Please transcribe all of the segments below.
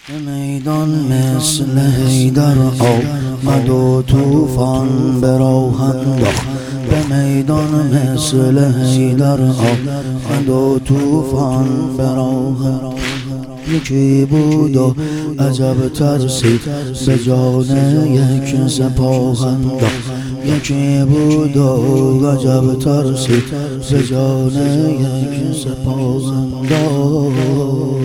به میدان مثل حیدر آمد و طوفان به راه انداخت. به میدان مثل حیدر آمد و طوفان به راه انداخت. یکی بود و عجب ترسید به جان یک سپاه انداخت. یکی بود و عجب ترسید به جان یک سپاه انداخت.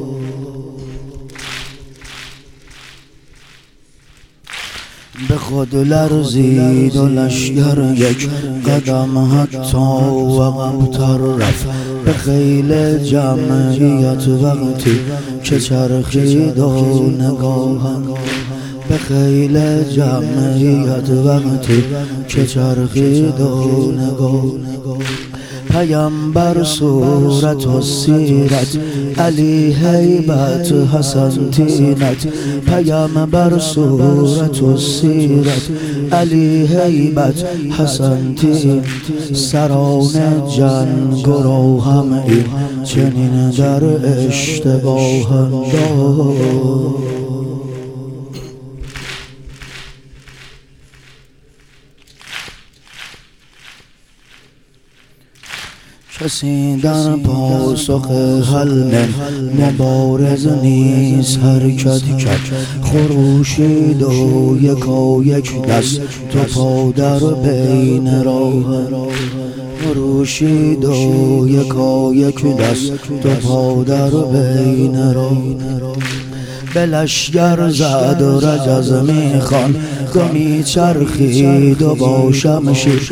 به خود لرزید و لشگر یک قدم حتی عقب‌تر رفت. به خیل جمعیت وقتی که چرخید و نگاهم، به خیل جمعیت وقتی که چرخید و نگاهم. پیامبر صورت و سیرت، علی هیبت حسن تینت. پیامبر صورت و سیرت، علی هیبت حسن تین. سران جنگ و همه چنین در اشتباه انداخت. کسی در پاسخ حل مبارز نیست حرکت کرد. خروشید و یک دست تو پا در بین راه. خروشید و یک دست تو پا در بین راه. به لشگر زد و رجز میخوان گمی چرخید و با شمشیر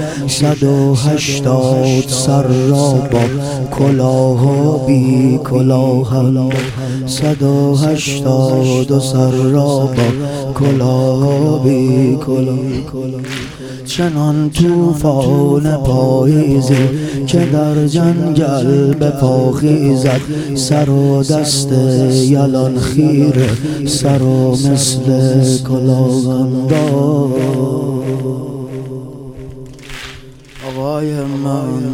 180 سر را با کلاه و بی کلاه انداخت. 180 سر را با کلاه و بی کلاه. چنان طوفان پاییزی که در جنگل به پا خیزد. سر و دست یلان خیره، سر و مثل کلاه انداخت. آقای من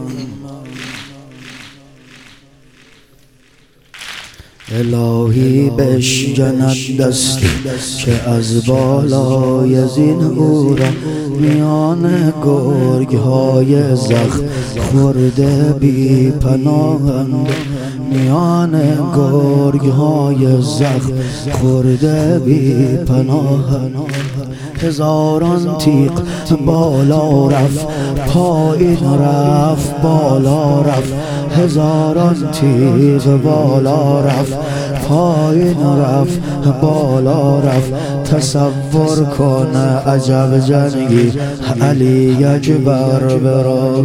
الهی بشکند دستی که از بالای زین او را میان گرگ های زخم خورده بی پناهند. میان گرگ های زخم خورده بی پناهند. هزاران تیغ بالا رفت، پایین رفت، بالا رفت. هزاران تیغ بالا رفت، پایین رفت، بالا رفت. تصور کن عجب جنگی علی اکبر برا.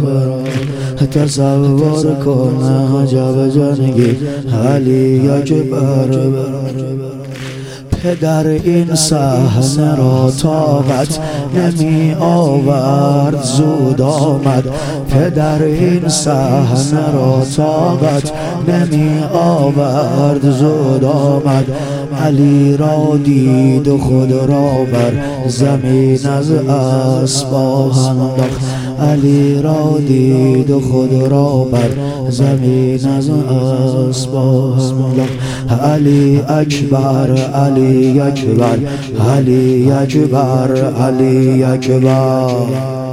تصور کن عجب جنگی علی اکبر برا. پدر این صحنه را طاقت نمی آورد زود آمد. پدر این صحنه را طاقت نمی آورد زود آمد. علی را دید و خود را بر زمین از اسباه انداخت. علی را دید و خود را بر زمین از اسباه انداخت. علی اکبر، علی اکبر، علی اکبر، علی اکبر.